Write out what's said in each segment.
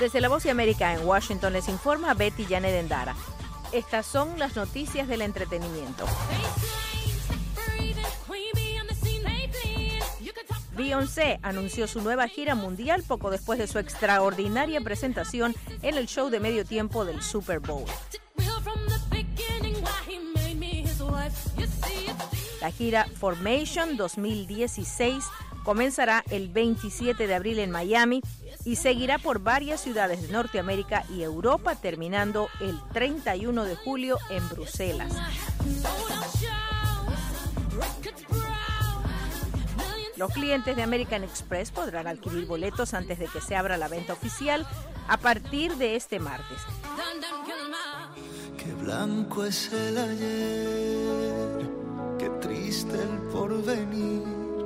Desde La Voz de América en Washington les informa Betty Janet Endara. Estas son las noticias del entretenimiento. Beyoncé anunció su nueva gira mundial poco después de su extraordinaria presentación en el show de medio tiempo del Super Bowl. La gira Formation 2016 comenzará el 27 de abril en Miami y seguirá por varias ciudades de Norteamérica y Europa, terminando el 31 de julio en Bruselas. Los clientes de American Express podrán adquirir boletos antes de que se abra la venta oficial a partir de este martes. Qué blanco es el ayer, qué triste el porvenir.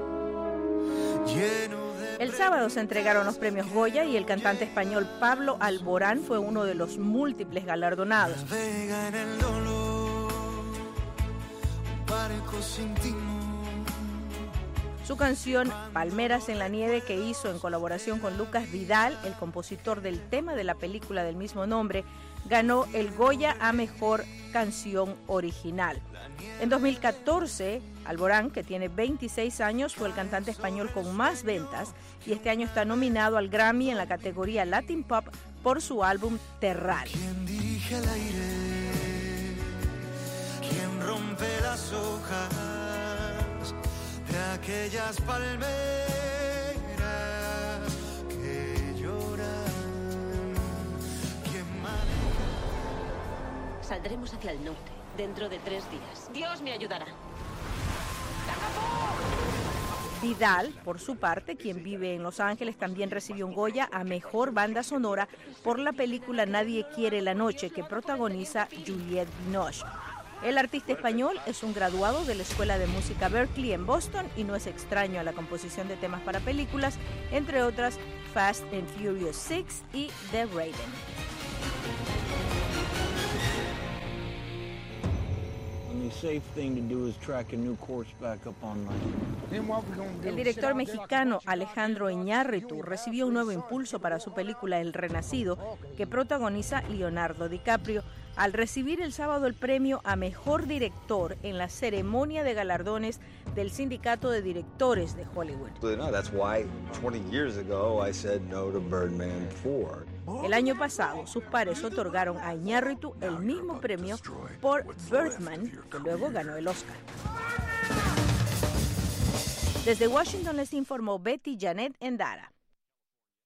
El sábado se entregaron los premios Goya y el cantante español Pablo Alborán fue uno de los múltiples galardonados. Su canción Palmeras en la nieve, que hizo en colaboración con Lucas Vidal, el compositor del tema de la película del mismo nombre, ganó el Goya a Mejor Canción Original. En 2014, Alborán, que tiene 26 años, fue el cantante español con más ventas y este año está nominado al Grammy en la categoría Latin Pop por su álbum Terral. ¿Quién dirige el aire? ¿Quién rompe las hojas de aquellas palmeras que lloran? ¿Quién maneja? Saldremos hacia el norte dentro de 3 días. Dios me ayudará. Vidal, por su parte, quien vive en Los Ángeles, también recibió un Goya a Mejor Banda Sonora por la película Nadie quiere la noche, que protagoniza Juliette Binoche. El artista español es un graduado de la Escuela de Música Berklee en Boston y no es extraño a la composición de temas para películas, entre otras Fast and Furious 6 y The Raven. El director mexicano Alejandro Iñárritu recibió un nuevo impulso para su película El Renacido, que protagoniza Leonardo DiCaprio, al recibir el sábado el premio a Mejor Director en la ceremonia de galardones del Sindicato de Directores de Hollywood. El año pasado, sus pares otorgaron a Iñárritu el mismo premio por Birdman, que luego ganó el Oscar. Desde Washington les informó Betty Janet Endara.